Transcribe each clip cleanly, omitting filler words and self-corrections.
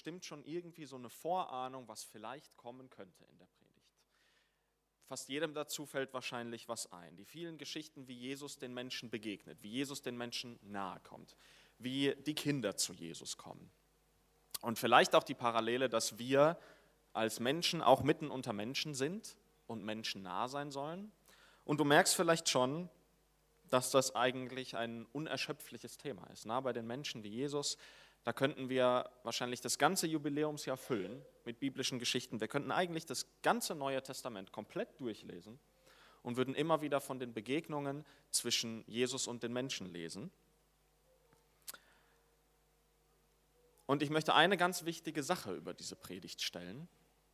bestimmt schon irgendwie so eine Vorahnung, was vielleicht kommen könnte in der Predigt. Fast jedem dazu fällt wahrscheinlich was ein. Die vielen Geschichten, wie Jesus den Menschen begegnet, wie Jesus den Menschen nahe kommt, wie die Kinder zu Jesus kommen. Und vielleicht auch die Parallele, dass wir als Menschen auch mitten unter Menschen sind und Menschen nah sein sollen. Und du merkst vielleicht schon, dass das eigentlich ein unerschöpfliches Thema ist. Nah bei den Menschen wie Jesus, da könnten wir wahrscheinlich das ganze Jubiläumsjahr füllen mit biblischen Geschichten. Wir könnten eigentlich das ganze Neue Testament komplett durchlesen und würden immer wieder von den Begegnungen zwischen Jesus und den Menschen lesen. Und ich möchte eine ganz wichtige Sache über diese Predigt stellen.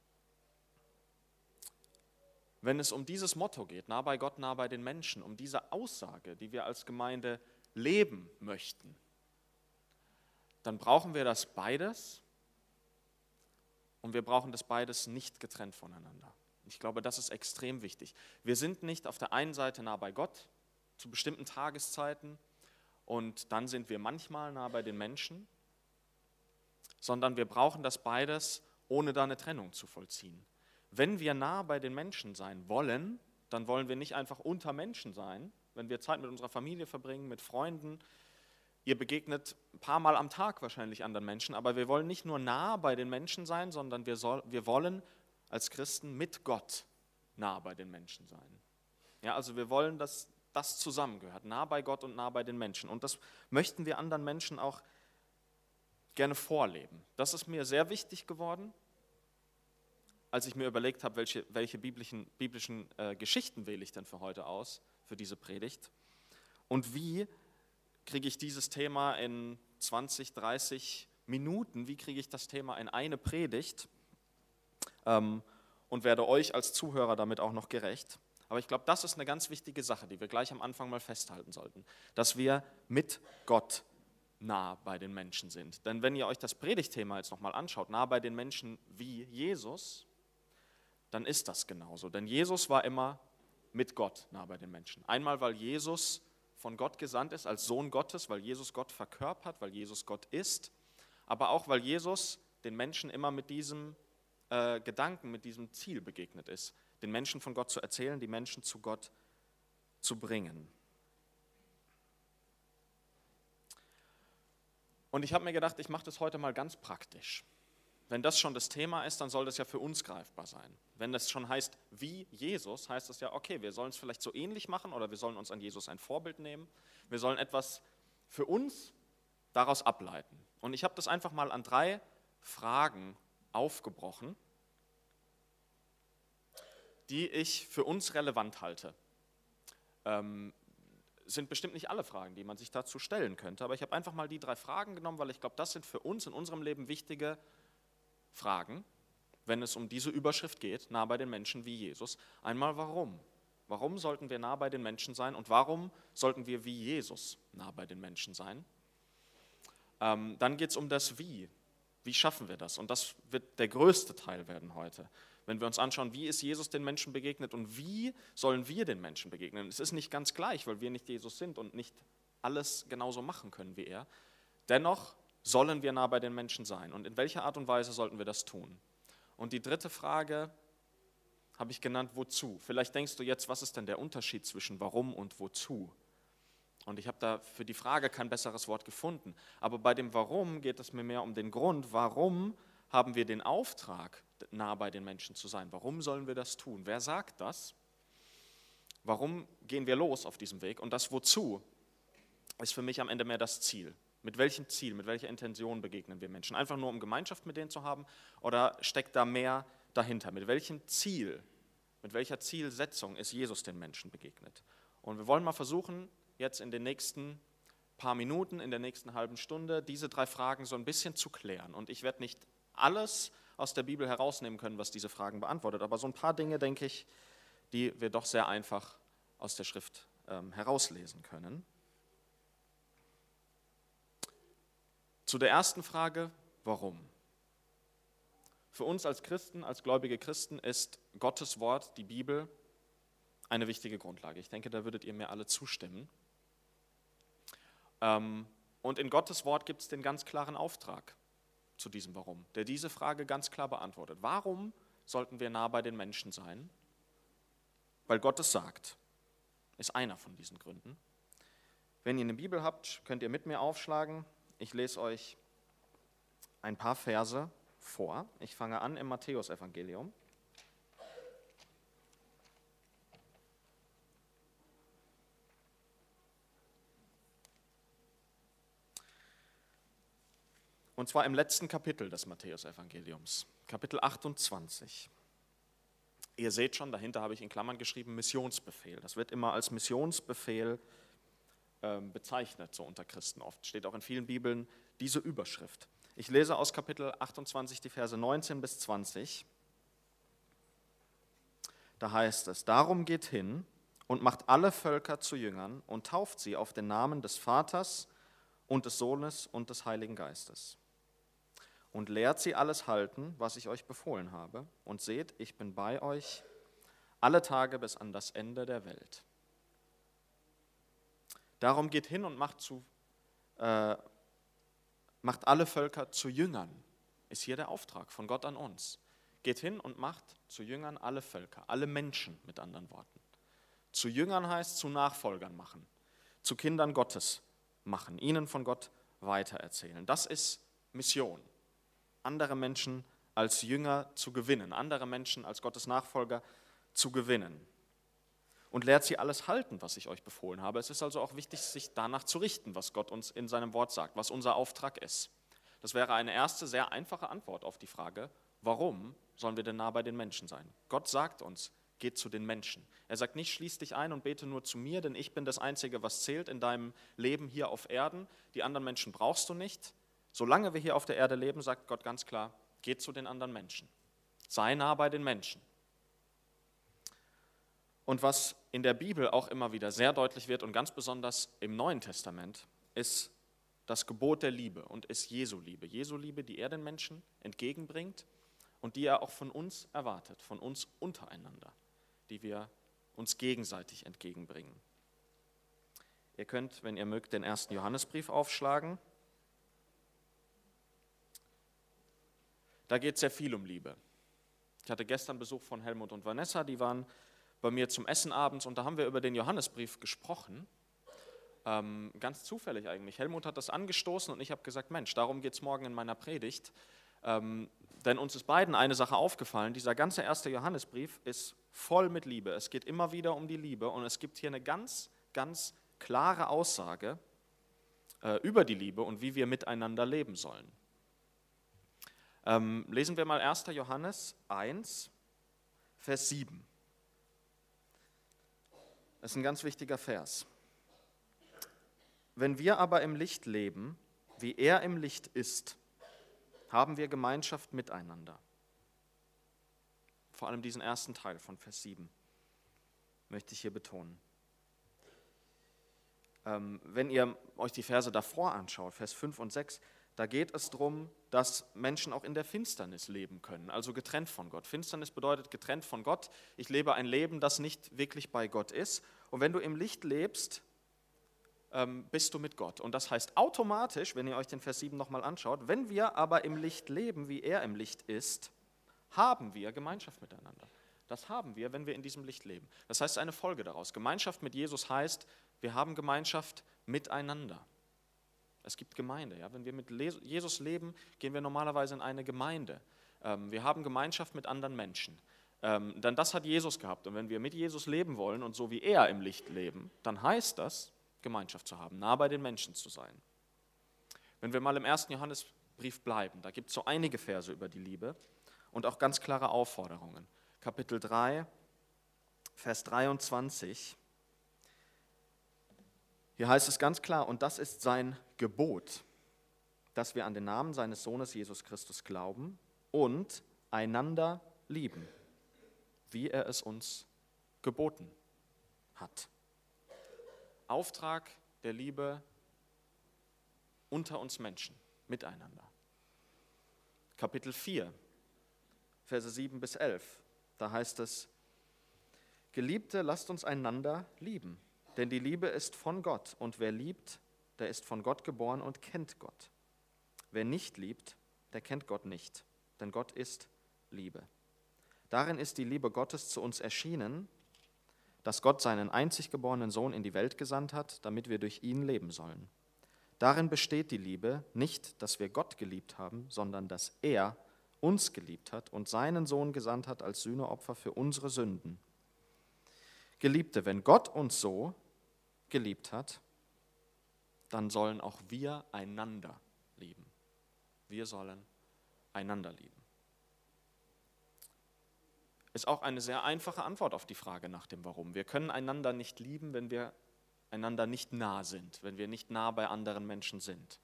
Wenn es um dieses Motto geht, nah bei Gott, nah bei den Menschen, um diese Aussage, die wir als Gemeinde leben möchten, dann brauchen wir das beides und wir brauchen das beides nicht getrennt voneinander. Ich glaube, das ist extrem wichtig. Wir sind nicht auf der einen Seite nah bei Gott zu bestimmten Tageszeiten und dann sind wir manchmal nah bei den Menschen, sondern wir brauchen das beides, ohne da eine Trennung zu vollziehen. Wenn wir nah bei den Menschen sein wollen, dann wollen wir nicht einfach unter Menschen sein, wenn wir Zeit mit unserer Familie verbringen, mit Freunden. Ihr begegnet ein paar Mal am Tag wahrscheinlich anderen Menschen, aber wir wollen nicht nur nah bei den Menschen sein, sondern wir wollen als Christen mit Gott nah bei den Menschen sein. Ja, also wir wollen, dass das zusammengehört, nah bei Gott und nah bei den Menschen. Und das möchten wir anderen Menschen auch gerne vorleben. Das ist mir sehr wichtig geworden, als ich mir überlegt habe, welche biblischen Geschichten wähle ich denn für heute aus, für diese Predigt. Und wie kriege ich dieses Thema in 20, 30 Minuten, wie kriege ich das Thema in eine Predigt und werde euch als Zuhörer damit auch noch gerecht. Aber ich glaube, das ist eine ganz wichtige Sache, die wir gleich am Anfang mal festhalten sollten, dass wir mit Gott nah bei den Menschen sind. Denn wenn ihr euch das Predigtthema jetzt nochmal anschaut, nah bei den Menschen wie Jesus, dann ist das genauso. Denn Jesus war immer mit Gott nah bei den Menschen. Einmal, weil Jesus von Gott gesandt ist als Sohn Gottes, weil Jesus Gott verkörpert, weil Jesus Gott ist, aber auch, weil Jesus den Menschen immer mit diesem Gedanken, mit diesem Ziel begegnet ist, den Menschen von Gott zu erzählen, die Menschen zu Gott zu bringen. Und ich habe mir gedacht, ich mache das heute mal ganz praktisch. Wenn das schon das Thema ist, dann soll das ja für uns greifbar sein. Wenn das schon heißt, wie Jesus, heißt das ja, okay, wir sollen es vielleicht so ähnlich machen oder wir sollen uns an Jesus ein Vorbild nehmen. Wir sollen etwas für uns daraus ableiten. Und ich habe das einfach mal an 3 Fragen aufgebrochen, die ich für uns relevant halte. Sind bestimmt nicht alle Fragen, die man sich dazu stellen könnte, aber ich habe einfach mal die 3 Fragen genommen, weil ich glaube, das sind für uns in unserem Leben wichtige Fragen, wenn es um diese Überschrift geht, nah bei den Menschen wie Jesus. Einmal warum? Warum sollten wir nah bei den Menschen sein und warum sollten wir wie Jesus nah bei den Menschen sein? Dann geht es um das Wie. Wie schaffen wir das? Und das wird der größte Teil werden heute. Wenn wir uns anschauen, wie ist Jesus den Menschen begegnet und wie sollen wir den Menschen begegnen? Es ist nicht ganz gleich, weil wir nicht Jesus sind und nicht alles genauso machen können wie er. Dennoch sollen wir nah bei den Menschen sein. Und in welcher Art und Weise sollten wir das tun? Und die 3. Frage habe ich genannt, wozu? Vielleicht denkst du jetzt, was ist denn der Unterschied zwischen warum und wozu? Und ich habe da für die Frage kein besseres Wort gefunden. Aber bei dem Warum geht es mir mehr um den Grund. Warum haben wir den Auftrag, nah bei den Menschen zu sein? Warum sollen wir das tun? Wer sagt das? Warum gehen wir los auf diesem Weg? Und das Wozu ist für mich am Ende mehr das Ziel. Mit welchem Ziel, mit welcher Intention begegnen wir Menschen? Einfach nur, um Gemeinschaft mit denen zu haben? Oder steckt da mehr dahinter? Mit welchem Ziel, mit welcher Zielsetzung ist Jesus den Menschen begegnet? Und wir wollen mal versuchen, jetzt in den nächsten paar Minuten, in der nächsten halben Stunde, diese 3 Fragen so ein bisschen zu klären. Und ich werde nicht alles aus der Bibel herausnehmen können, was diese Fragen beantwortet, aber so ein paar Dinge, denke ich, die wir doch sehr einfach aus der Schrift herauslesen können. Zu der ersten Frage, warum? Für uns als Christen, als gläubige Christen ist Gottes Wort, die Bibel, eine wichtige Grundlage. Ich denke, da würdet ihr mir alle zustimmen. Und in Gottes Wort gibt es den ganz klaren Auftrag. zu diesem Warum, der diese Frage ganz klar beantwortet. Warum sollten wir nah bei den Menschen sein? Weil Gott es sagt, ist einer von diesen Gründen. Wenn ihr eine Bibel habt, könnt ihr mit mir aufschlagen. Ich lese euch ein paar Verse vor. Ich fange an im Matthäusevangelium. Und zwar im letzten Kapitel des Matthäusevangeliums, Kapitel 28. Ihr seht schon, dahinter habe ich in Klammern geschrieben, Missionsbefehl. Das wird immer als Missionsbefehl bezeichnet, so unter Christen oft. Steht auch in vielen Bibeln diese Überschrift. Ich lese aus Kapitel 28 die Verse 19 bis 20. Da heißt es: Darum geht hin und macht alle Völker zu Jüngern und tauft sie auf den Namen des Vaters und des Sohnes und des Heiligen Geistes. Und lehrt sie alles halten, was ich euch befohlen habe. Und seht, ich bin bei euch alle Tage bis an das Ende der Welt. Darum geht hin und macht alle Völker zu Jüngern, ist hier der Auftrag von Gott an uns. Geht hin und macht zu Jüngern alle Völker, alle Menschen mit anderen Worten. Zu Jüngern heißt zu Nachfolgern machen, zu Kindern Gottes machen, ihnen von Gott weitererzählen. Das ist Mission. Andere Menschen als Jünger zu gewinnen, andere Menschen als Gottes Nachfolger zu gewinnen. Und lehrt sie alles halten, was ich euch befohlen habe. Es ist also auch wichtig, sich danach zu richten, was Gott uns in seinem Wort sagt, was unser Auftrag ist. Das wäre eine erste, sehr einfache Antwort auf die Frage, warum sollen wir denn nah bei den Menschen sein? Gott sagt uns, geht zu den Menschen. Er sagt nicht, schließ dich ein und bete nur zu mir, denn ich bin das Einzige, was zählt in deinem Leben hier auf Erden. Die anderen Menschen brauchst du nicht. Solange wir hier auf der Erde leben, sagt Gott ganz klar, geht zu den anderen Menschen. Sei nah bei den Menschen. Und was in der Bibel auch immer wieder sehr deutlich wird und ganz besonders im Neuen Testament, ist das Gebot der Liebe und ist Jesu Liebe. Jesu Liebe, die er den Menschen entgegenbringt und die er auch von uns erwartet, von uns untereinander, die wir uns gegenseitig entgegenbringen. Ihr könnt, wenn ihr mögt, den 1. Johannesbrief aufschlagen. Da geht es sehr viel um Liebe. Ich hatte gestern Besuch von Helmut und Vanessa, die waren bei mir zum Essen abends und da haben wir über den Johannesbrief gesprochen, ganz zufällig eigentlich. Helmut hat das angestoßen und ich habe gesagt, Mensch, darum geht es morgen in meiner Predigt, denn uns ist beiden eine Sache aufgefallen, dieser ganze 1. Johannesbrief ist voll mit Liebe, es geht immer wieder um die Liebe und es gibt hier eine ganz, ganz klare Aussage über die Liebe und wie wir miteinander leben sollen. Lesen wir mal 1. Johannes 1, Vers 7. Das ist ein ganz wichtiger Vers. Wenn wir aber im Licht leben, wie er im Licht ist, haben wir Gemeinschaft miteinander. Vor allem diesen ersten Teil von Vers 7 möchte ich hier betonen. Wenn ihr euch die Verse davor anschaut, Vers 5 und 6, da geht es darum, dass Menschen auch in der Finsternis leben können, also getrennt von Gott. Finsternis bedeutet getrennt von Gott. Ich lebe ein Leben, das nicht wirklich bei Gott ist. Und wenn du im Licht lebst, bist du mit Gott. Und das heißt automatisch, wenn ihr euch den Vers 7 nochmal anschaut, wenn wir aber im Licht leben, wie er im Licht ist, haben wir Gemeinschaft miteinander. Das haben wir, wenn wir in diesem Licht leben. Das heißt, eine Folge daraus. Gemeinschaft mit Jesus heißt, wir haben Gemeinschaft miteinander. Es gibt Gemeinde. Ja? Wenn wir mit Jesus leben, gehen wir normalerweise in eine Gemeinde. Wir haben Gemeinschaft mit anderen Menschen. Denn das hat Jesus gehabt. Und wenn wir mit Jesus leben wollen und so wie er im Licht leben, dann heißt das, Gemeinschaft zu haben, nah bei den Menschen zu sein. Wenn wir mal im 1. Johannesbrief bleiben, da gibt es so einige Verse über die Liebe und auch ganz klare Aufforderungen. Kapitel 3, Vers 23. Hier heißt es ganz klar, und das ist sein Gebot, dass wir an den Namen seines Sohnes Jesus Christus glauben und einander lieben, wie er es uns geboten hat. Auftrag der Liebe unter uns Menschen, miteinander. Kapitel 4, Verse 7 bis 11, da heißt es, Geliebte, lasst uns einander lieben. Denn die Liebe ist von Gott und wer liebt, der ist von Gott geboren und kennt Gott. Wer nicht liebt, der kennt Gott nicht, denn Gott ist Liebe. Darin ist die Liebe Gottes zu uns erschienen, dass Gott seinen einzig geborenen Sohn in die Welt gesandt hat, damit wir durch ihn leben sollen. Darin besteht die Liebe, nicht, dass wir Gott geliebt haben, sondern dass er uns geliebt hat und seinen Sohn gesandt hat als Sühneopfer für unsere Sünden. Geliebte, wenn Gott uns so geliebt hat, dann sollen auch wir einander lieben. Wir sollen einander lieben. Ist auch eine sehr einfache Antwort auf die Frage nach dem Warum. Wir können einander nicht lieben, wenn wir einander nicht nah sind, wenn wir nicht nah bei anderen Menschen sind.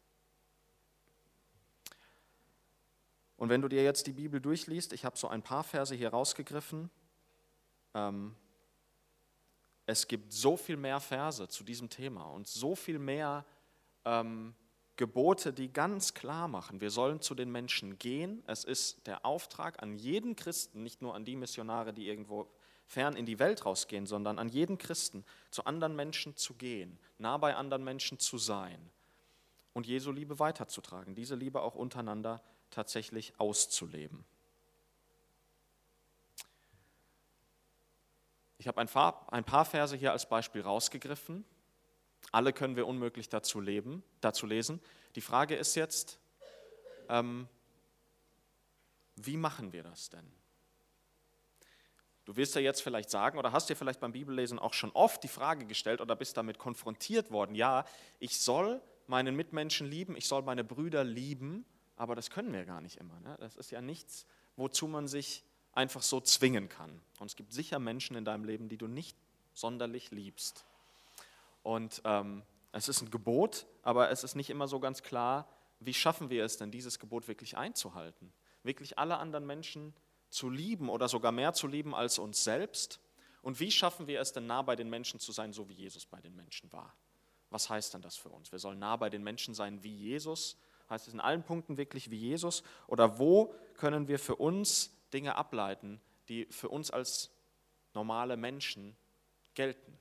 Und wenn du dir jetzt die Bibel durchliest, ich habe so ein paar Verse hier rausgegriffen, es gibt so viel mehr Verse zu diesem Thema und so viel mehr Gebote, die ganz klar machen, wir sollen zu den Menschen gehen. Es ist der Auftrag an jeden Christen, nicht nur an die Missionare, die irgendwo fern in die Welt rausgehen, sondern an jeden Christen, zu anderen Menschen zu gehen, nah bei anderen Menschen zu sein und Jesu Liebe weiterzutragen, diese Liebe auch untereinander tatsächlich auszuleben. Ich habe ein paar Verse hier als Beispiel rausgegriffen. Alle können wir unmöglich dazu lesen. Die Frage ist jetzt, wie machen wir das denn? Du wirst ja jetzt vielleicht sagen oder hast dir vielleicht beim Bibellesen auch schon oft die Frage gestellt oder bist damit konfrontiert worden, ja, ich soll meinen Mitmenschen lieben, ich soll meine Brüder lieben, aber das können wir gar nicht immer. Ne? Das ist ja nichts, wozu man sich einfach so zwingen kann. Und es gibt sicher Menschen in deinem Leben, die du nicht sonderlich liebst. Und es ist ein Gebot, aber es ist nicht immer so ganz klar, wie schaffen wir es denn, dieses Gebot wirklich einzuhalten? Wirklich alle anderen Menschen zu lieben oder sogar mehr zu lieben als uns selbst? Und wie schaffen wir es denn, nah bei den Menschen zu sein, so wie Jesus bei den Menschen war? Was heißt denn das für uns? Wir sollen nah bei den Menschen sein wie Jesus. Heißt es in allen Punkten wirklich wie Jesus? Oder wo können wir für uns Dinge ableiten, die für uns als normale Menschen gelten?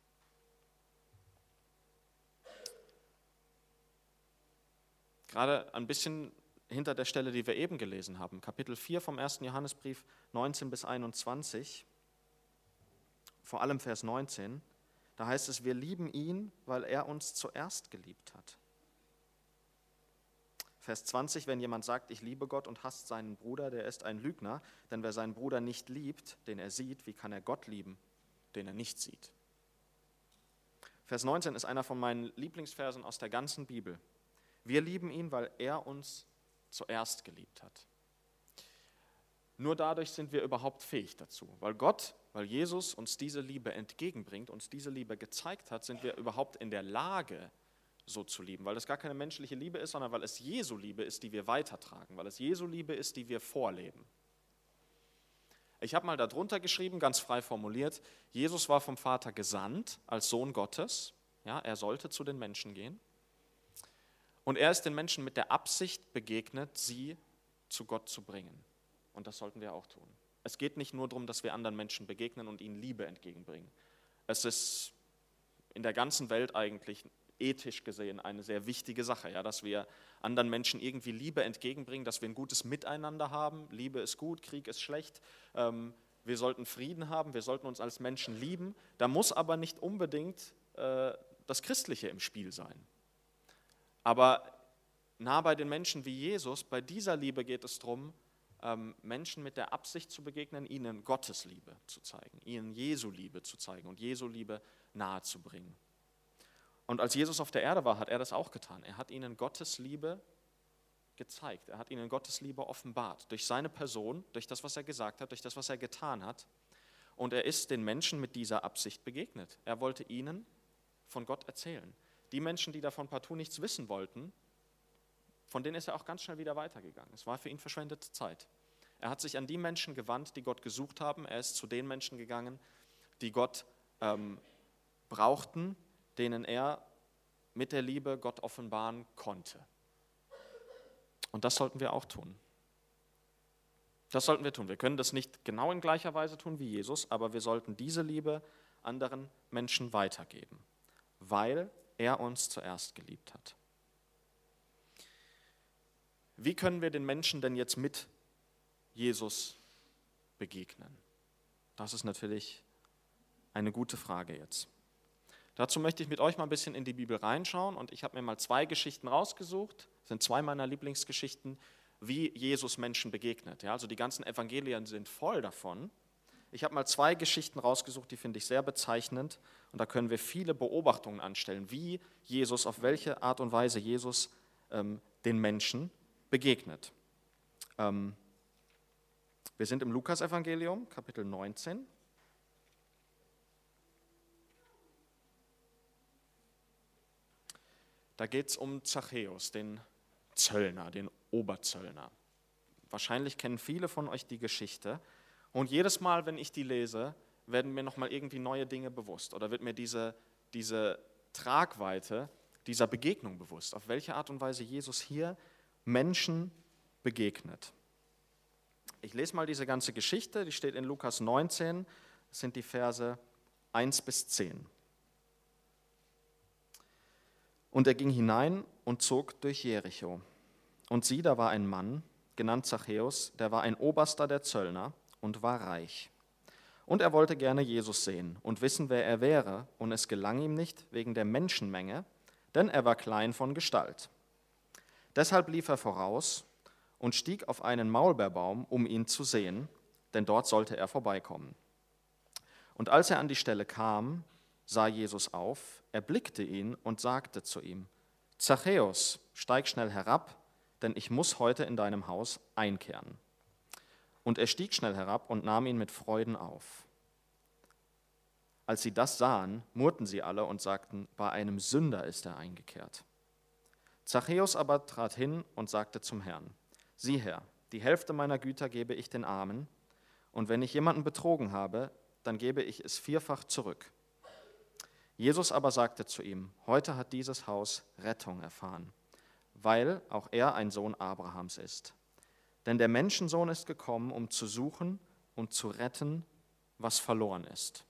Gerade ein bisschen hinter der Stelle, die wir eben gelesen haben, Kapitel 4 vom 1. Johannesbrief, 19 bis 21, vor allem Vers 19, da heißt es, wir lieben ihn, weil er uns zuerst geliebt hat. Vers 20, wenn jemand sagt, ich liebe Gott und hasst seinen Bruder, der ist ein Lügner, denn wer seinen Bruder nicht liebt, den er sieht, wie kann er Gott lieben, den er nicht sieht? Vers 19 ist einer von meinen Lieblingsversen aus der ganzen Bibel. Wir lieben ihn, weil er uns zuerst geliebt hat. Nur dadurch sind wir überhaupt fähig dazu, weil Jesus uns diese Liebe entgegenbringt, uns diese Liebe gezeigt hat, sind wir überhaupt in der Lage, so zu lieben, weil es gar keine menschliche Liebe ist, sondern weil es Jesu Liebe ist, die wir weitertragen, weil es Jesu Liebe ist, die wir vorleben. Ich habe mal darunter geschrieben, ganz frei formuliert, Jesus war vom Vater gesandt als Sohn Gottes, ja, er sollte zu den Menschen gehen und er ist den Menschen mit der Absicht begegnet, sie zu Gott zu bringen und das sollten wir auch tun. Es geht nicht nur darum, dass wir anderen Menschen begegnen und ihnen Liebe entgegenbringen. Es ist in der ganzen Welt eigentlich ethisch gesehen eine sehr wichtige Sache, ja, dass wir anderen Menschen irgendwie Liebe entgegenbringen, dass wir ein gutes Miteinander haben. Liebe ist gut, Krieg ist schlecht. Wir sollten Frieden haben, wir sollten uns als Menschen lieben. Da muss aber nicht unbedingt das Christliche im Spiel sein. Aber nah bei den Menschen wie Jesus, bei dieser Liebe geht es darum, Menschen mit der Absicht zu begegnen, ihnen Gottes Liebe zu zeigen, ihnen Jesu Liebe zu zeigen und Jesu Liebe nahezubringen. Und als Jesus auf der Erde war, hat er das auch getan. Er hat ihnen Gottes Liebe gezeigt. Er hat ihnen Gottes Liebe offenbart. Durch seine Person, durch das, was er gesagt hat, durch das, was er getan hat. Und er ist den Menschen mit dieser Absicht begegnet. Er wollte ihnen von Gott erzählen. Die Menschen, die davon partout nichts wissen wollten, von denen ist er auch ganz schnell wieder weitergegangen. Es war für ihn verschwendete Zeit. Er hat sich an die Menschen gewandt, die Gott gesucht haben. Er ist zu den Menschen gegangen, die Gott brauchten, denen er mit der Liebe Gott offenbaren konnte. Und das sollten wir auch tun. Das sollten wir tun. Wir können das nicht genau in gleicher Weise tun wie Jesus, aber wir sollten diese Liebe anderen Menschen weitergeben, weil er uns zuerst geliebt hat. Wie können wir den Menschen denn jetzt mit Jesus begegnen? Das ist natürlich eine gute Frage jetzt. Dazu möchte ich mit euch mal ein bisschen in die Bibel reinschauen und ich habe mir mal 2 Geschichten rausgesucht, das sind 2 meiner Lieblingsgeschichten, wie Jesus Menschen begegnet. Ja, also die ganzen Evangelien sind voll davon. Ich habe mal 2 Geschichten rausgesucht, die finde ich sehr bezeichnend und da können wir viele Beobachtungen anstellen, wie Jesus, auf welche Art und Weise Jesus den Menschen begegnet. Wir sind im Lukas-Evangelium, Kapitel 19. Da geht es um Zachäus, den Zöllner, den Oberzöllner. Wahrscheinlich kennen viele von euch die Geschichte. Und jedes Mal, wenn ich die lese, werden mir nochmal irgendwie neue Dinge bewusst oder wird mir diese Tragweite dieser Begegnung bewusst, auf welche Art und Weise Jesus hier Menschen begegnet. Ich lese mal diese ganze Geschichte, die steht in Lukas 19, das sind die Verse 1 bis 10. Und er ging hinein und zog durch Jericho. Und sieh, da war ein Mann, genannt Zachäus, der war ein Oberster der Zöllner und war reich. Und er wollte gerne Jesus sehen und wissen, wer er wäre, und es gelang ihm nicht wegen der Menschenmenge, denn er war klein von Gestalt. Deshalb lief er voraus und stieg auf einen Maulbeerbaum, um ihn zu sehen, denn dort sollte er vorbeikommen. Und als er an die Stelle kam, sah Jesus auf, erblickte ihn und sagte zu ihm: Zachäus, steig schnell herab, denn ich muss heute in deinem Haus einkehren. Und er stieg schnell herab und nahm ihn mit Freuden auf. Als sie das sahen, murrten sie alle und sagten: Bei einem Sünder ist er eingekehrt. Zachäus aber trat hin und sagte zum Herrn: Sieh her, die Hälfte meiner Güter gebe ich den Armen, und wenn ich jemanden betrogen habe, dann gebe ich es 4-fach zurück. Jesus aber sagte zu ihm: Heute hat dieses Haus Rettung erfahren, weil auch er ein Sohn Abrahams ist. Denn der Menschensohn ist gekommen, um zu suchen und zu retten, was verloren ist.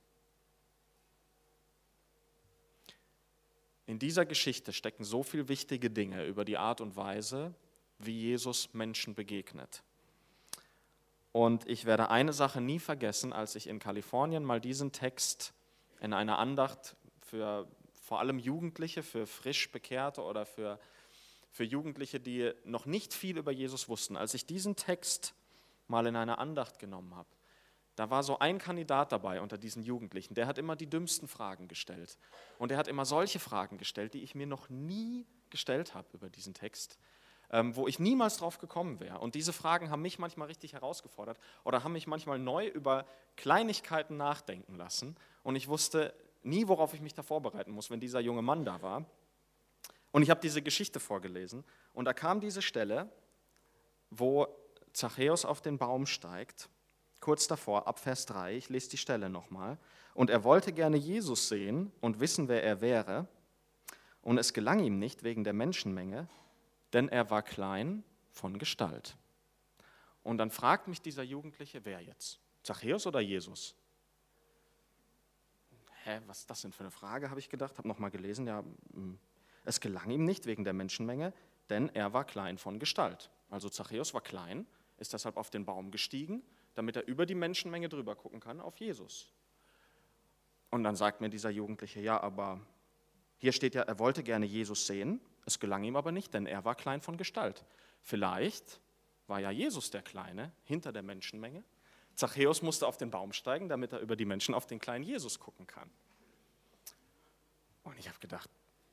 In dieser Geschichte stecken so viele wichtige Dinge über die Art und Weise, wie Jesus Menschen begegnet. Und ich werde eine Sache nie vergessen, als ich in Kalifornien mal diesen Text in einer Andacht für vor allem Jugendliche, für frisch Bekehrte oder für Jugendliche, die noch nicht viel über Jesus wussten. Als ich diesen Text mal in einer Andacht genommen habe, da war so ein Kandidat dabei unter diesen Jugendlichen, der hat immer die dümmsten Fragen gestellt. Und er hat immer solche Fragen gestellt, die ich mir noch nie gestellt habe über diesen Text, wo ich niemals drauf gekommen wäre. Und diese Fragen haben mich manchmal richtig herausgefordert oder haben mich manchmal neu über Kleinigkeiten nachdenken lassen. Und ich wusste nie, worauf ich mich da vorbereiten muss, wenn dieser junge Mann da war. Und ich habe diese Geschichte vorgelesen und da kam diese Stelle, wo Zachäus auf den Baum steigt, kurz davor, ab Vers 3, ich lese die Stelle nochmal. Und er wollte gerne Jesus sehen und wissen, wer er wäre. Und es gelang ihm nicht wegen der Menschenmenge, denn er war klein von Gestalt. Und dann fragt mich dieser Jugendliche, wer jetzt? Zachäus oder Jesus? Was ist das denn für eine Frage, habe ich gedacht, habe nochmal gelesen, ja, es gelang ihm nicht wegen der Menschenmenge, denn er war klein von Gestalt. Also Zachäus war klein, ist deshalb auf den Baum gestiegen, damit er über die Menschenmenge drüber gucken kann auf Jesus. Und dann sagt mir dieser Jugendliche, ja, aber hier steht ja, er wollte gerne Jesus sehen, es gelang ihm aber nicht, denn er war klein von Gestalt. Vielleicht war ja Jesus der Kleine hinter der Menschenmenge. Zachäus musste auf den Baum steigen, damit er über die Menschen auf den kleinen Jesus gucken kann. Und ich habe gedacht,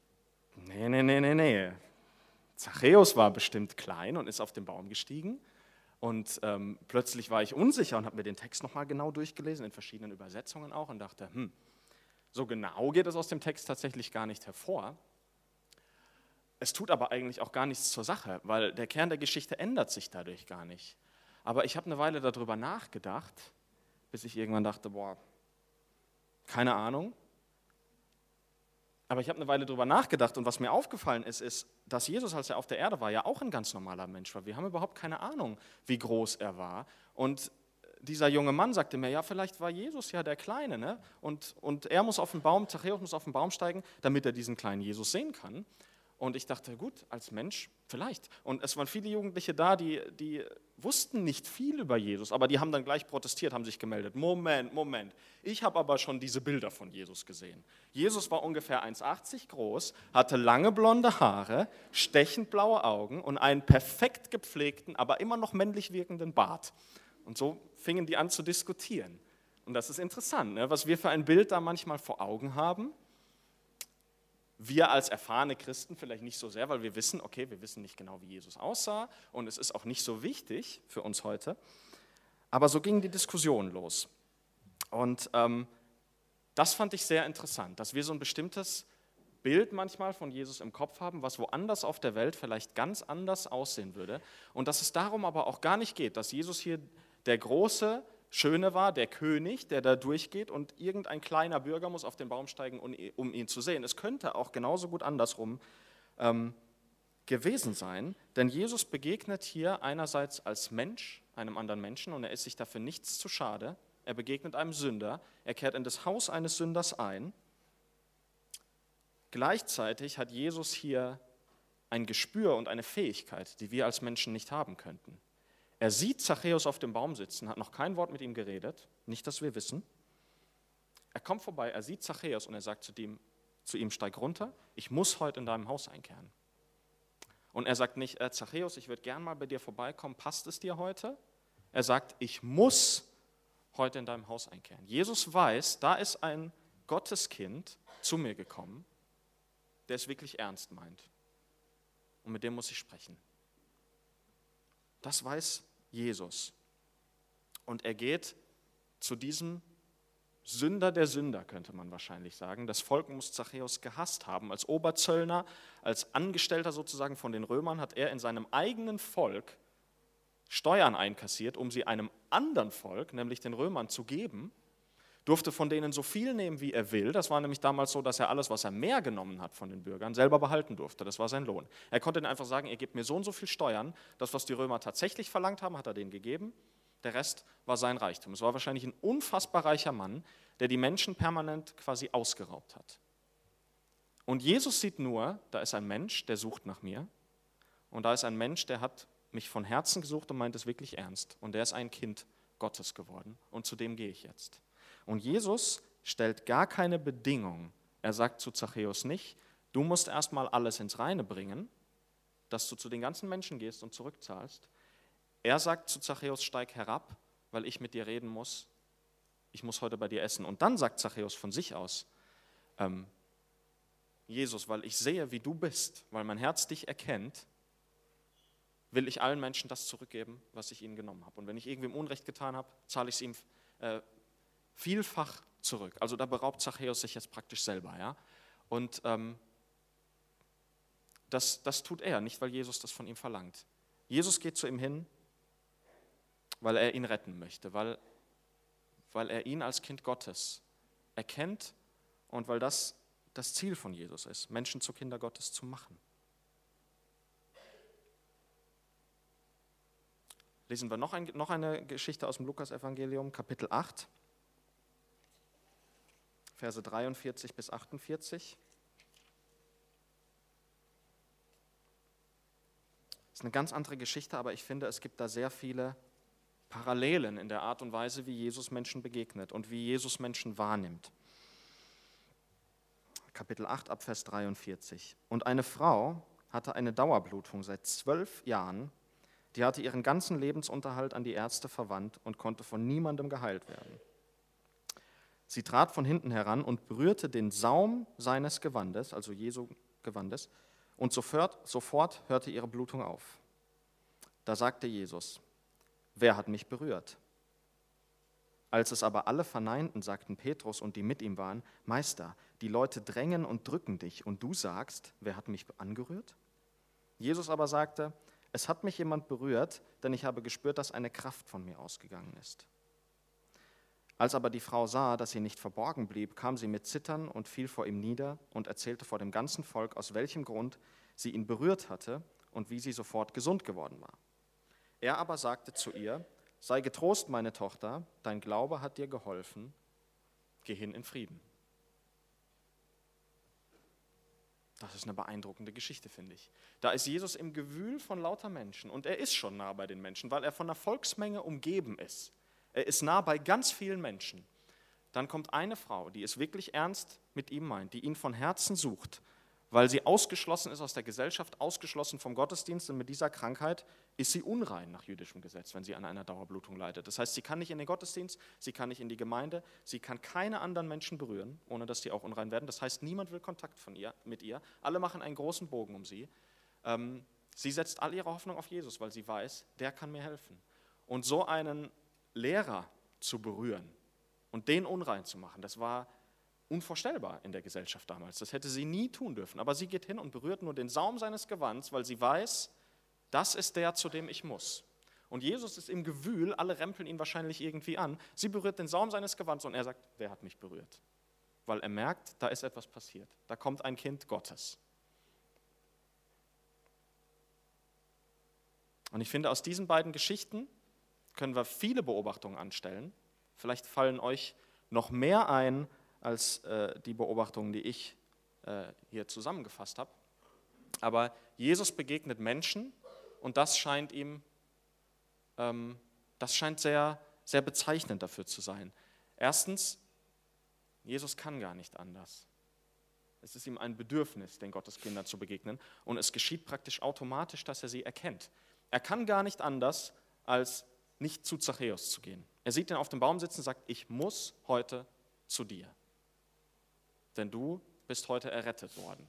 nee. Zachäus war bestimmt klein und ist auf den Baum gestiegen. Und plötzlich war ich unsicher und habe mir den Text nochmal genau durchgelesen, in verschiedenen Übersetzungen auch, und dachte, so genau geht es aus dem Text tatsächlich gar nicht hervor. Es tut aber eigentlich auch gar nichts zur Sache, weil der Kern der Geschichte ändert sich dadurch gar nicht. Aber ich habe eine Weile darüber nachgedacht, bis ich irgendwann dachte, keine Ahnung. Aber ich habe eine Weile darüber nachgedacht und was mir aufgefallen ist, dass Jesus, als er auf der Erde war, ja auch ein ganz normaler Mensch war. Wir haben überhaupt keine Ahnung, wie groß er war. Und dieser junge Mann sagte mir, ja, vielleicht war Jesus ja der Kleine, ne? Und er muss auf den Baum, Zachäus muss auf den Baum steigen, damit er diesen kleinen Jesus sehen kann. Und ich dachte, gut, als Mensch vielleicht. Und es waren viele Jugendliche da, die wussten nicht viel über Jesus, aber die haben dann gleich protestiert, haben sich gemeldet. Moment, ich habe aber schon diese Bilder von Jesus gesehen. Jesus war ungefähr 1,80 groß, hatte lange blonde Haare, stechend blaue Augen und einen perfekt gepflegten, aber immer noch männlich wirkenden Bart. Und so fingen die an zu diskutieren. Und das ist interessant, ne? Was wir für ein Bild da manchmal vor Augen haben. Wir als erfahrene Christen vielleicht nicht so sehr, weil wir wissen, okay, wir wissen nicht genau, wie Jesus aussah und es ist auch nicht so wichtig für uns heute. Aber so ging die Diskussion los. Und das fand ich sehr interessant, dass wir so ein bestimmtes Bild manchmal von Jesus im Kopf haben, was woanders auf der Welt vielleicht ganz anders aussehen würde. Und dass es darum aber auch gar nicht geht, dass Jesus hier der große Schöne war, der König, der da durchgeht und irgendein kleiner Bürger muss auf den Baum steigen, um ihn zu sehen. Es könnte auch genauso gut andersrum gewesen sein, denn Jesus begegnet hier einerseits als Mensch einem anderen Menschen und er ist sich dafür nichts zu schade. Er begegnet einem Sünder, er kehrt in das Haus eines Sünders ein. Gleichzeitig hat Jesus hier ein Gespür und eine Fähigkeit, die wir als Menschen nicht haben könnten. Er sieht Zachäus auf dem Baum sitzen, hat noch kein Wort mit ihm geredet, nicht, dass wir wissen. Er kommt vorbei, er sieht Zachäus und er sagt zu ihm, steig runter, ich muss heute in deinem Haus einkehren. Und er sagt nicht, Zachäus, ich würde gern mal bei dir vorbeikommen, passt es dir heute? Er sagt, ich muss heute in deinem Haus einkehren. Jesus weiß, da ist ein Gotteskind zu mir gekommen, der es wirklich ernst meint. Und mit dem muss ich sprechen. Das weiß Jesus. Und er geht zu diesem Sünder der Sünder, könnte man wahrscheinlich sagen. Das Volk muss Zachäus gehasst haben. Als Oberzöllner, als Angestellter sozusagen von den Römern, hat er in seinem eigenen Volk Steuern einkassiert, um sie einem anderen Volk, nämlich den Römern, zu geben. Durfte von denen so viel nehmen, wie er will. Das war nämlich damals so, dass er alles, was er mehr genommen hat von den Bürgern, selber behalten durfte. Das war sein Lohn. Er konnte ihnen einfach sagen, ihr gebt mir so und so viel Steuern. Das, was die Römer tatsächlich verlangt haben, hat er denen gegeben. Der Rest war sein Reichtum. Es war wahrscheinlich ein unfassbar reicher Mann, der die Menschen permanent quasi ausgeraubt hat. Und Jesus sieht nur, da ist ein Mensch, der sucht nach mir. Und da ist ein Mensch, der hat mich von Herzen gesucht und meint es wirklich ernst. Und der ist ein Kind Gottes geworden. Und zu dem gehe ich jetzt. Und Jesus stellt gar keine Bedingung. Er sagt zu Zachäus nicht, du musst erstmal alles ins Reine bringen, dass du zu den ganzen Menschen gehst und zurückzahlst. Er sagt zu Zachäus, steig herab, weil ich mit dir reden muss. Ich muss heute bei dir essen. Und dann sagt Zachäus von sich aus, Jesus, weil ich sehe, wie du bist, weil mein Herz dich erkennt, will ich allen Menschen das zurückgeben, was ich ihnen genommen habe. Und wenn ich irgendwem Unrecht getan habe, zahle ich es ihm vielfach zurück. Also da beraubt Zachäus sich jetzt praktisch selber. Ja? Und das tut er, nicht weil Jesus das von ihm verlangt. Jesus geht zu ihm hin, weil er ihn retten möchte, weil er ihn als Kind Gottes erkennt und weil das das Ziel von Jesus ist, Menschen zu Kinder Gottes zu machen. Lesen wir noch eine Geschichte aus dem Lukas-Evangelium, Kapitel 8. Verse 43 bis 48. Das ist eine ganz andere Geschichte, aber ich finde, es gibt da sehr viele Parallelen in der Art und Weise, wie Jesus Menschen begegnet und wie Jesus Menschen wahrnimmt. Kapitel 8 ab Vers 43. Und eine Frau hatte eine Dauerblutung seit 12 Jahren, die hatte ihren ganzen Lebensunterhalt an die Ärzte verwandt und konnte von niemandem geheilt werden. Sie trat von hinten heran und berührte den Saum seines Gewandes, also Jesu Gewandes, und sofort hörte ihre Blutung auf. Da sagte Jesus, wer hat mich berührt? Als es aber alle verneinten, sagten Petrus und die mit ihm waren, Meister, die Leute drängen und drücken dich, und du sagst, wer hat mich angerührt? Jesus aber sagte, es hat mich jemand berührt, denn ich habe gespürt, dass eine Kraft von mir ausgegangen ist. Als aber die Frau sah, dass sie nicht verborgen blieb, kam sie mit Zittern und fiel vor ihm nieder und erzählte vor dem ganzen Volk, aus welchem Grund sie ihn berührt hatte und wie sie sofort gesund geworden war. Er aber sagte zu ihr, sei getrost, meine Tochter, dein Glaube hat dir geholfen, geh hin in Frieden. Das ist eine beeindruckende Geschichte, finde ich. Da ist Jesus im Gewühl von lauter Menschen und er ist schon nah bei den Menschen, weil er von einer Volksmenge umgeben ist. Er ist nah bei ganz vielen Menschen. Dann kommt eine Frau, die es wirklich ernst mit ihm meint, die ihn von Herzen sucht, weil sie ausgeschlossen ist aus der Gesellschaft, ausgeschlossen vom Gottesdienst, und mit dieser Krankheit ist sie unrein nach jüdischem Gesetz, wenn sie an einer Dauerblutung leidet. Das heißt, sie kann nicht in den Gottesdienst, sie kann nicht in die Gemeinde, sie kann keine anderen Menschen berühren, ohne dass die auch unrein werden. Das heißt, niemand will Kontakt mit ihr. Alle machen einen großen Bogen um sie. Sie setzt all ihre Hoffnung auf Jesus, weil sie weiß, der kann mir helfen. Und so einen Lehrer zu berühren und den unrein zu machen, das war unvorstellbar in der Gesellschaft damals. Das hätte sie nie tun dürfen. Aber sie geht hin und berührt nur den Saum seines Gewands, weil sie weiß, das ist der, zu dem ich muss. Und Jesus ist im Gewühl, alle rempeln ihn wahrscheinlich irgendwie an. Sie berührt den Saum seines Gewands und er sagt, wer hat mich berührt? Weil er merkt, da ist etwas passiert. Da kommt ein Kind Gottes. Und ich finde, aus diesen beiden Geschichten können wir viele Beobachtungen anstellen. Vielleicht fallen euch noch mehr ein, als die Beobachtungen, die ich hier zusammengefasst habe. Aber Jesus begegnet Menschen und das scheint sehr, sehr bezeichnend dafür zu sein. Erstens, Jesus kann gar nicht anders. Es ist ihm ein Bedürfnis, den Gotteskindern zu begegnen und es geschieht praktisch automatisch, dass er sie erkennt. Er kann gar nicht anders, als nicht zu Zachäus zu gehen. Er sieht ihn auf dem Baum sitzen und sagt, ich muss heute zu dir. Denn du bist heute errettet worden.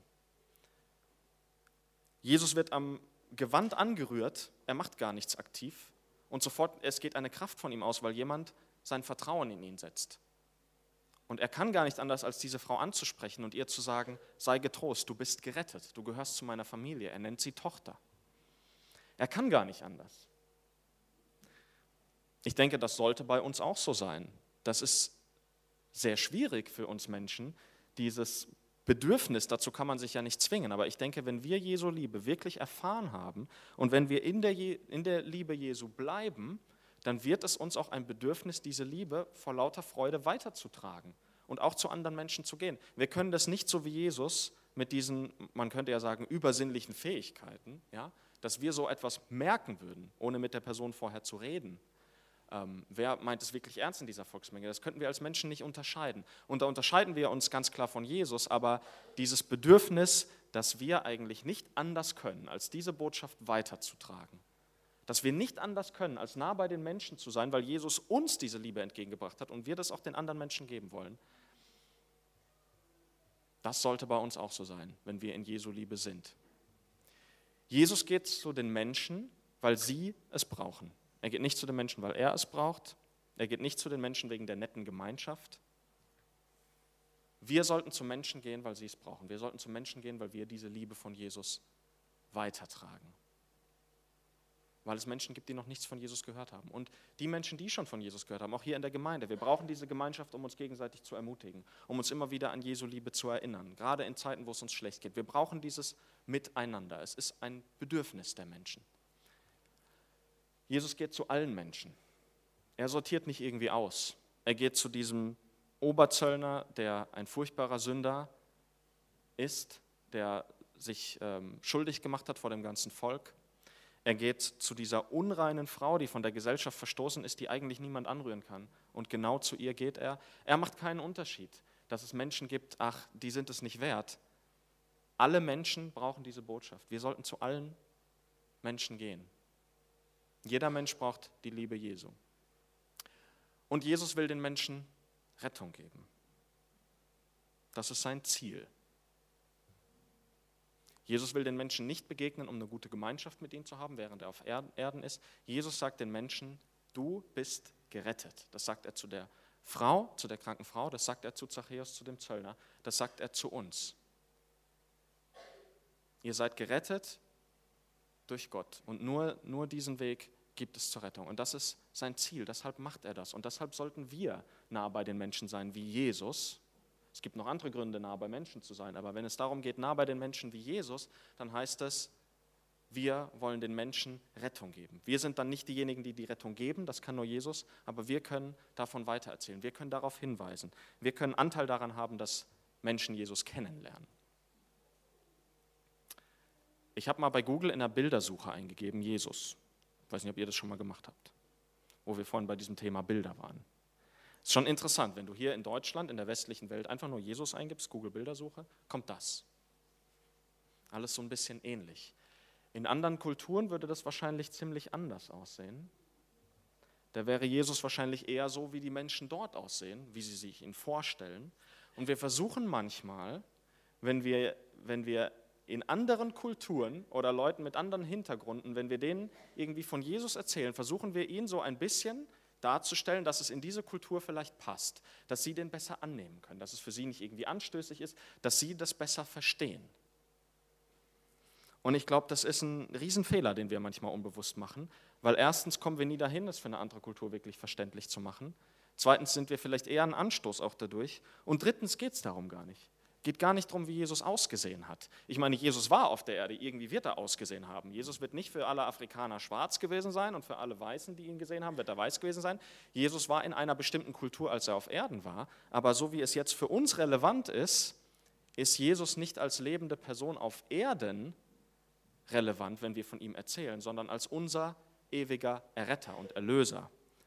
Jesus wird am Gewand angerührt, er macht gar nichts aktiv und sofort, es geht eine Kraft von ihm aus, weil jemand sein Vertrauen in ihn setzt. Und er kann gar nicht anders, als diese Frau anzusprechen und ihr zu sagen, sei getrost, du bist gerettet, du gehörst zu meiner Familie. Er nennt sie Tochter. Er kann gar nicht anders. Ich denke, das sollte bei uns auch so sein. Das ist sehr schwierig für uns Menschen, dieses Bedürfnis, dazu kann man sich ja nicht zwingen, aber ich denke, wenn wir Jesu Liebe wirklich erfahren haben und wenn wir in der Liebe Jesu bleiben, dann wird es uns auch ein Bedürfnis, diese Liebe vor lauter Freude weiterzutragen und auch zu anderen Menschen zu gehen. Wir können das nicht so wie Jesus mit diesen, man könnte ja sagen, übersinnlichen Fähigkeiten, ja, dass wir so etwas merken würden, ohne mit der Person vorher zu reden. Wer meint es wirklich ernst in dieser Volksmenge? Das könnten wir als Menschen nicht unterscheiden. Und da unterscheiden wir uns ganz klar von Jesus, aber dieses Bedürfnis, dass wir eigentlich nicht anders können, als diese Botschaft weiterzutragen, dass wir nicht anders können, als nah bei den Menschen zu sein, weil Jesus uns diese Liebe entgegengebracht hat und wir das auch den anderen Menschen geben wollen, das sollte bei uns auch so sein, wenn wir in Jesu Liebe sind. Jesus geht zu den Menschen, weil sie es brauchen. Er geht nicht zu den Menschen, weil er es braucht. Er geht nicht zu den Menschen wegen der netten Gemeinschaft. Wir sollten zu Menschen gehen, weil sie es brauchen. Wir sollten zu Menschen gehen, weil wir diese Liebe von Jesus weitertragen. Weil es Menschen gibt, die noch nichts von Jesus gehört haben. Und die Menschen, die schon von Jesus gehört haben, auch hier in der Gemeinde, wir brauchen diese Gemeinschaft, um uns gegenseitig zu ermutigen, um uns immer wieder an Jesu Liebe zu erinnern, gerade in Zeiten, wo es uns schlecht geht. Wir brauchen dieses Miteinander. Es ist ein Bedürfnis der Menschen. Jesus geht zu allen Menschen. Er sortiert nicht irgendwie aus. Er geht zu diesem Oberzöllner, der ein furchtbarer Sünder ist, der sich schuldig gemacht hat vor dem ganzen Volk. Er geht zu dieser unreinen Frau, die von der Gesellschaft verstoßen ist, die eigentlich niemand anrühren kann. Und genau zu ihr geht er. Er macht keinen Unterschied, dass es Menschen gibt, ach, die sind es nicht wert. Alle Menschen brauchen diese Botschaft. Wir sollten zu allen Menschen gehen. Jeder Mensch braucht die Liebe Jesu. Und Jesus will den Menschen Rettung geben. Das ist sein Ziel. Jesus will den Menschen nicht begegnen, um eine gute Gemeinschaft mit ihnen zu haben, während er auf Erden ist. Jesus sagt den Menschen, du bist gerettet. Das sagt er zu der Frau, zu der kranken Frau, das sagt er zu Zachäus, zu dem Zöllner, das sagt er zu uns. Ihr seid gerettet durch Gott und nur diesen Weg gibt es zur Rettung. Und das ist sein Ziel, deshalb macht er das. Und deshalb sollten wir nah bei den Menschen sein wie Jesus. Es gibt noch andere Gründe, nah bei Menschen zu sein, aber wenn es darum geht, nah bei den Menschen wie Jesus, dann heißt es, wir wollen den Menschen Rettung geben. Wir sind dann nicht diejenigen, die die Rettung geben, das kann nur Jesus, aber wir können davon weitererzählen, wir können darauf hinweisen, wir können Anteil daran haben, dass Menschen Jesus kennenlernen. Ich habe mal bei Google in der Bildersuche eingegeben, Jesus. Ich weiß nicht, ob ihr das schon mal gemacht habt, wo wir vorhin bei diesem Thema Bilder waren. Ist schon interessant, wenn du hier in Deutschland, in der westlichen Welt einfach nur Jesus eingibst, Google Bildersuche, kommt das. Alles so ein bisschen ähnlich. In anderen Kulturen würde das wahrscheinlich ziemlich anders aussehen. Da wäre Jesus wahrscheinlich eher so, wie die Menschen dort aussehen, wie sie sich ihn vorstellen. Und wir versuchen manchmal, wenn wir in anderen Kulturen oder Leuten mit anderen Hintergründen, wenn wir denen irgendwie von Jesus erzählen, versuchen wir ihn so ein bisschen darzustellen, dass es in diese Kultur vielleicht passt, dass sie den besser annehmen können, dass es für sie nicht irgendwie anstößig ist, dass sie das besser verstehen. Und ich glaube, das ist ein Riesenfehler, den wir manchmal unbewusst machen, weil erstens kommen wir nie dahin, das für eine andere Kultur wirklich verständlich zu machen. Zweitens sind wir vielleicht eher ein Anstoß auch dadurch. Und drittens geht es darum gar nicht. Geht gar nicht darum, wie Jesus ausgesehen hat. Ich meine, Jesus war auf der Erde, irgendwie wird er ausgesehen haben. Jesus wird nicht für alle Afrikaner schwarz gewesen sein und für alle Weißen, die ihn gesehen haben, wird er weiß gewesen sein. Jesus war in einer bestimmten Kultur, als er auf Erden war. Aber so wie es jetzt für uns relevant ist, ist Jesus nicht als lebende Person auf Erden relevant, wenn wir von ihm erzählen, sondern als unser ewiger Erretter und Erlöser.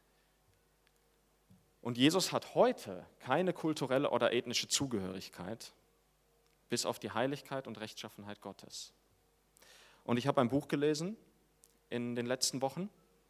Und Jesus hat heute keine kulturelle oder ethnische Zugehörigkeit, bis auf die Heiligkeit und Rechtschaffenheit Gottes. Und ich habe ein Buch gelesen in den letzten Wochen.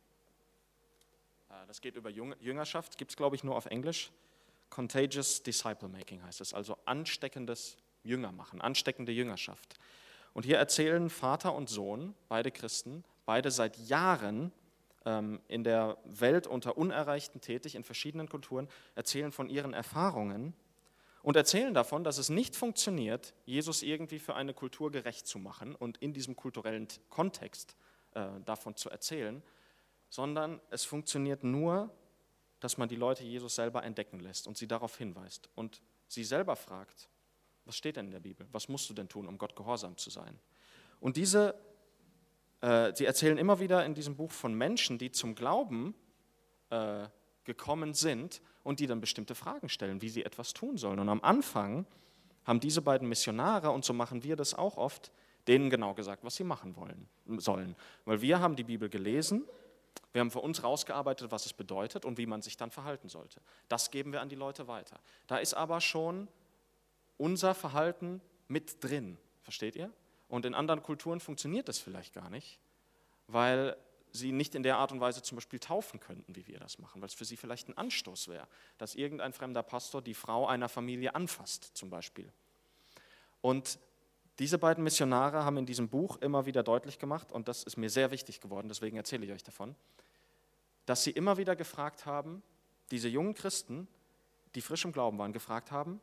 Das geht über Jüngerschaft, gibt es, glaube ich, nur auf Englisch. Contagious Disciple Making heißt es, also ansteckendes Jüngermachen, ansteckende Jüngerschaft. Und hier erzählen Vater und Sohn, beide Christen, beide seit Jahren in der Welt unter Unerreichten tätig, in verschiedenen Kulturen, erzählen von ihren Erfahrungen und erzählen davon, dass es nicht funktioniert, Jesus irgendwie für eine Kultur gerecht zu machen und in diesem kulturellen Kontext davon zu erzählen, sondern es funktioniert nur, dass man die Leute Jesus selber entdecken lässt und sie darauf hinweist und sie selber fragt, was steht denn in der Bibel? Was musst du denn tun, um Gott gehorsam zu sein? Und sie erzählen immer wieder in diesem Buch von Menschen, die zum Glauben gekommen sind und die dann bestimmte Fragen stellen, wie sie etwas tun sollen. Und am Anfang haben diese beiden Missionare, und so machen wir das auch oft, denen genau gesagt, was sie machen sollen. Weil wir haben die Bibel gelesen, wir haben für uns rausgearbeitet, was es bedeutet und wie man sich dann verhalten sollte. Das geben wir an die Leute weiter. Da ist aber schon unser Verhalten mit drin, versteht ihr? Und in anderen Kulturen funktioniert das vielleicht gar nicht, weil sie nicht in der Art und Weise zum Beispiel taufen könnten, wie wir das machen, weil es für sie vielleicht ein Anstoß wäre, dass irgendein fremder Pastor die Frau einer Familie anfasst zum Beispiel. Und diese beiden Missionare haben in diesem Buch immer wieder deutlich gemacht, und das ist mir sehr wichtig geworden, deswegen erzähle ich euch davon, dass sie immer wieder gefragt haben, diese jungen Christen, die frisch im Glauben waren, gefragt haben,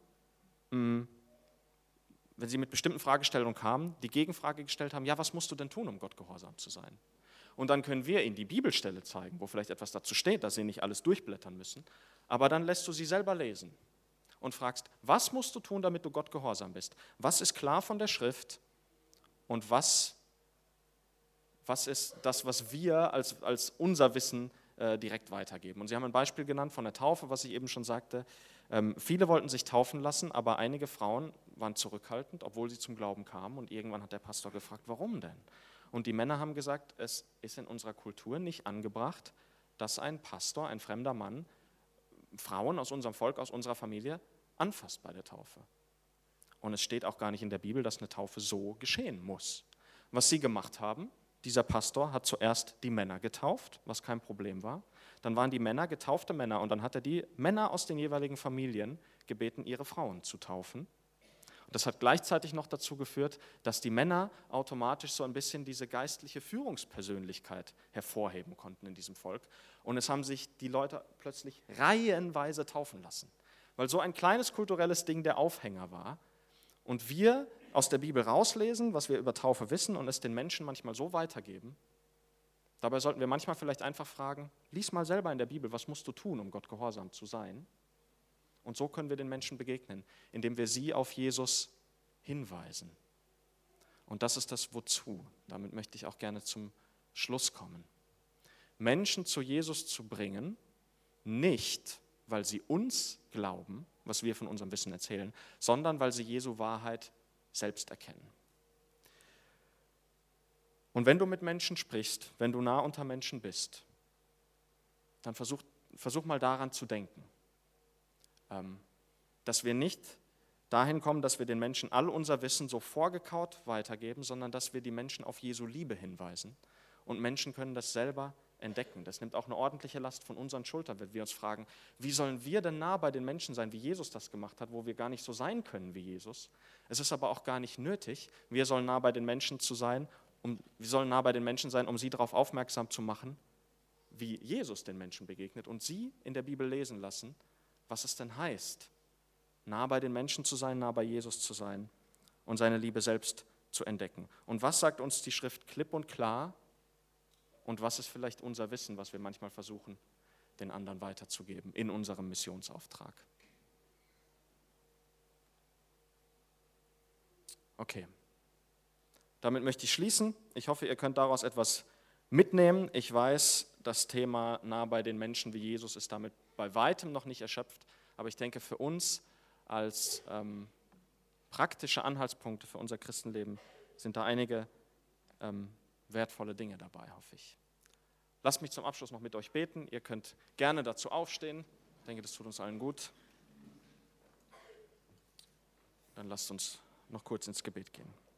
wenn sie mit bestimmten Fragestellungen kamen, die Gegenfrage gestellt haben, ja, was musst du denn tun, um Gott gehorsam zu sein? Und dann können wir ihnen die Bibelstelle zeigen, wo vielleicht etwas dazu steht, dass sie nicht alles durchblättern müssen, aber dann lässt du sie selber lesen und fragst, was musst du tun, damit du Gott gehorsam bist? Was ist klar von der Schrift und was ist das, was wir als unser Wissen direkt weitergeben? Und sie haben ein Beispiel genannt von der Taufe, was ich eben schon sagte. Viele wollten sich taufen lassen, aber einige Frauen waren zurückhaltend, obwohl sie zum Glauben kamen. Und irgendwann hat der Pastor gefragt, warum denn? Und die Männer haben gesagt, es ist in unserer Kultur nicht angebracht, dass ein Pastor, ein fremder Mann, Frauen aus unserem Volk, aus unserer Familie anfasst bei der Taufe. Und es steht auch gar nicht in der Bibel, dass eine Taufe so geschehen muss. Was sie gemacht haben, dieser Pastor hat zuerst die Männer getauft, was kein Problem war. Dann waren die Männer getaufte Männer und dann hat er die Männer aus den jeweiligen Familien gebeten, ihre Frauen zu taufen. Und das hat gleichzeitig noch dazu geführt, dass die Männer automatisch so ein bisschen diese geistliche Führungspersönlichkeit hervorheben konnten in diesem Volk. Und es haben sich die Leute plötzlich reihenweise taufen lassen, weil so ein kleines kulturelles Ding der Aufhänger war. Und wir aus der Bibel rauslesen, was wir über Taufe wissen und es den Menschen manchmal so weitergeben. Dabei sollten wir manchmal vielleicht einfach fragen, lies mal selber in der Bibel, was musst du tun, um Gott gehorsam zu sein? Und so können wir den Menschen begegnen, indem wir sie auf Jesus hinweisen. Und das ist das Wozu. Damit möchte ich auch gerne zum Schluss kommen. Menschen zu Jesus zu bringen, nicht, weil sie uns glauben, was wir von unserem Wissen erzählen, sondern weil sie Jesu Wahrheit selbst erkennen. Und wenn du mit Menschen sprichst, wenn du nah unter Menschen bist, dann versuch mal daran zu denken, dass wir nicht dahin kommen, dass wir den Menschen all unser Wissen so vorgekaut weitergeben, sondern dass wir die Menschen auf Jesu Liebe hinweisen. Und Menschen können das selber entdecken. Das nimmt auch eine ordentliche Last von unseren Schultern, wenn wir uns fragen, wie sollen wir denn nah bei den Menschen sein, wie Jesus das gemacht hat, wo wir gar nicht so sein können wie Jesus. Es ist aber auch gar nicht nötig. Wir sollen nah bei den Menschen sein, um sie darauf aufmerksam zu machen, wie Jesus den Menschen begegnet und sie in der Bibel lesen lassen, was es denn heißt, nah bei den Menschen zu sein, nah bei Jesus zu sein und seine Liebe selbst zu entdecken. Und was sagt uns die Schrift klipp und klar? Und was ist vielleicht unser Wissen, was wir manchmal versuchen, den anderen weiterzugeben in unserem Missionsauftrag? Okay, damit möchte ich schließen. Ich hoffe, ihr könnt daraus etwas mitnehmen. Ich weiß, das Thema nah bei den Menschen wie Jesus ist damit bei weitem noch nicht erschöpft, aber ich denke, für uns als praktische Anhaltspunkte für unser Christenleben sind da einige wertvolle Dinge dabei, hoffe ich. Lasst mich zum Abschluss noch mit euch beten. Ihr könnt gerne dazu aufstehen. Ich denke, das tut uns allen gut. Dann lasst uns noch kurz ins Gebet gehen.